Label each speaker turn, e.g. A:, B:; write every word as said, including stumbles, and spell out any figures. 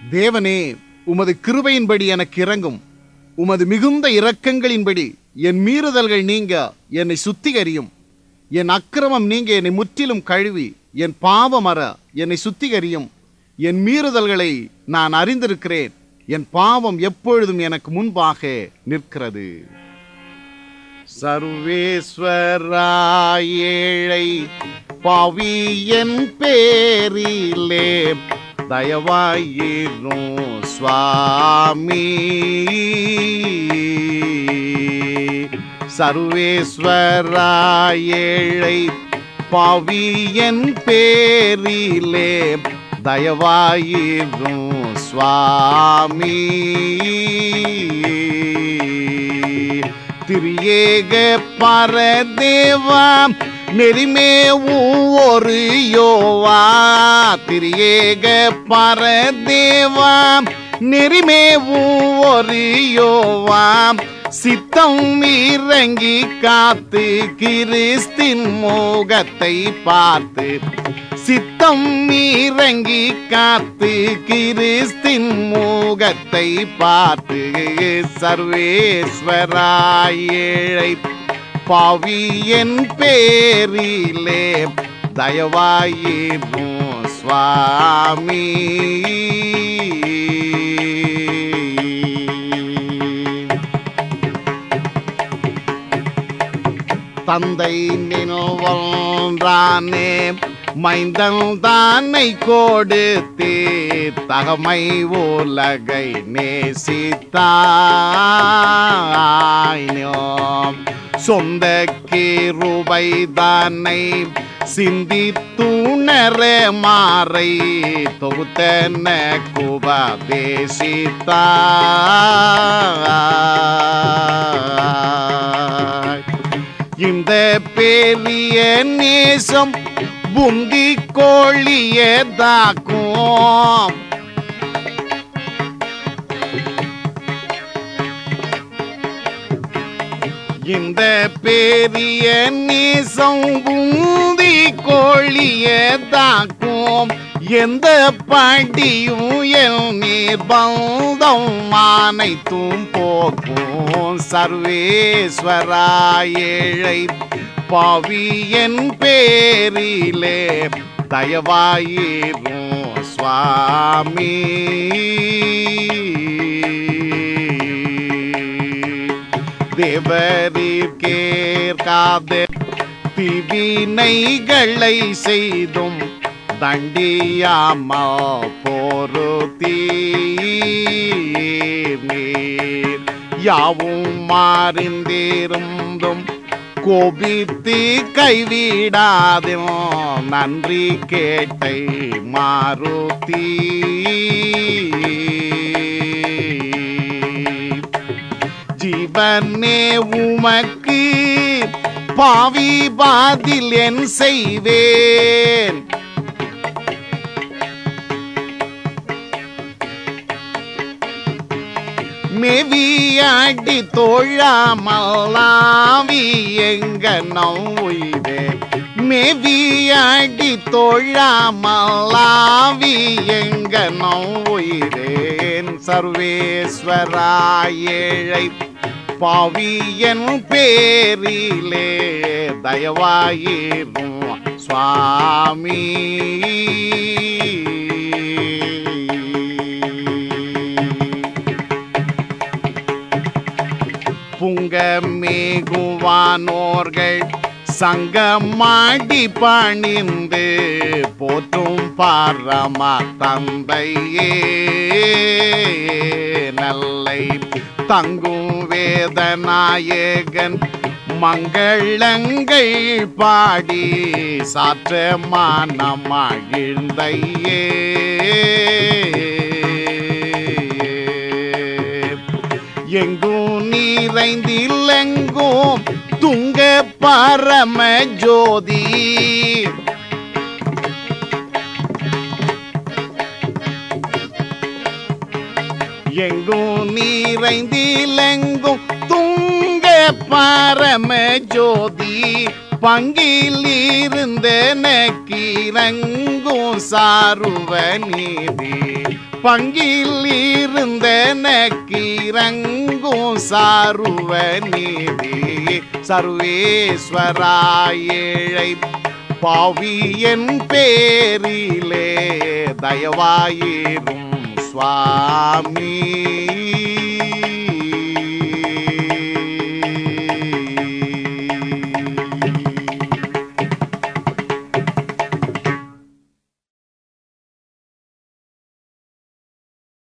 A: தேவனே, உமது கிருபையின்படி எனக்கு இரங்கும். உமது மிகுந்த இரக்கங்களின்படி என் மீறுதல்கள் நீங்க என்னை சுத்திகரியும். என் அக்கிரமம் நீங்க என்னை முற்றிலும் கழுவி என் பாவம் அற என்னை சுத்திகரியும். என் மீறுதல்களை நான் அறிந்திருக்கிறேன். என் பாவம் எப்பொழுதும் எனக்கு முன்பாக நிற்கிறது. சர்வேஸ்வரா, ஏழை பாவி என் பேரிலே தயவாயிரும் சுவாமி. சர்வேஸ்வரா, ஏழை பாவி என் பேரிலே தயவாயிரும் சுவாமி. திரியேக பரதேவா நெறிமேவும் ஒரு யோவா. திரியேக பரதேவா நெறிமேவும் ஒரு யோவா. சித்தம் இறங்கி காத்து கிறிஸ்தின் முகத்தை பார்த்து. சித்தம் இறங்கி காத்து கிறிஸ்தின் முகத்தை பார்த்து. சர்வேஸ்வரா, ஏழை பாவி என் பேரிலே தயவாயிரும் சுவாமி. தந்தை நினைவொன்றானே மைந்தன் தானை கொடுத்தே தகமை உலகை நேசித்தாய். சொந்த கிருபை தானை சிந்தித்துணர மாறை தொகுத்தன குபதேசித்தாய். இந்த பெரிய நேசம் புந்தி கோழியதாக்கும். இந்த பெரிய நேசம் புந்தி கோழியதாக்கும். எந்த பாட்டியும் என் நிர்பந்தம் அனைத்தும் போக்கும். சர்வேஸ்வரா, ஏழை பாவி என் பேரிலே தயவாயிரும் சுவாமி. தேவரீர்கேற்காத தீவினைகளை செய்தும் தண்டியாமல் பொறுத்தீர். யாவும் அறிந்திருந்தும் கோபித்து கைவிடாதும் நன்றி கேட்டை மாருதி. ஜீவனே உமக்கு பாவி பாதில் என் செய்வேன். மேவியாடி தோழாமலாவி எங்க நோய்வே. மேவியாடி தோழாமலாவி எங்க நோய்வேன். சர்வேஸ்வரா, ஏழை பாவி என் பேரிலே தயவாயிரும் சுவாமி. புங்க மேகுவானோர்கள் சங்கமாடி பணிந்து போற்றும் பரம தந்தையே. நல்லை தங்கும் வேதநாயகன் மங்களங்கள் பாடி சாற்ற மனமகிழ்ந்தையே. எங்கும் நிறைந்திலெங்கும் துங்க பரம ஜோதி. எங்கும் நிறைந்திலெங்கும் துங்க பரம ஜோதி. பங்கில் இருந்த நக்கீரங்கும் சாருவ நீதி. பங்கில் இருந்த நக்கீரங்கும் சாருவ நீதி சர்வேஸ்வரா ஏழை பாவியன் பேரிலே தயவாயிரும் சுவாமி.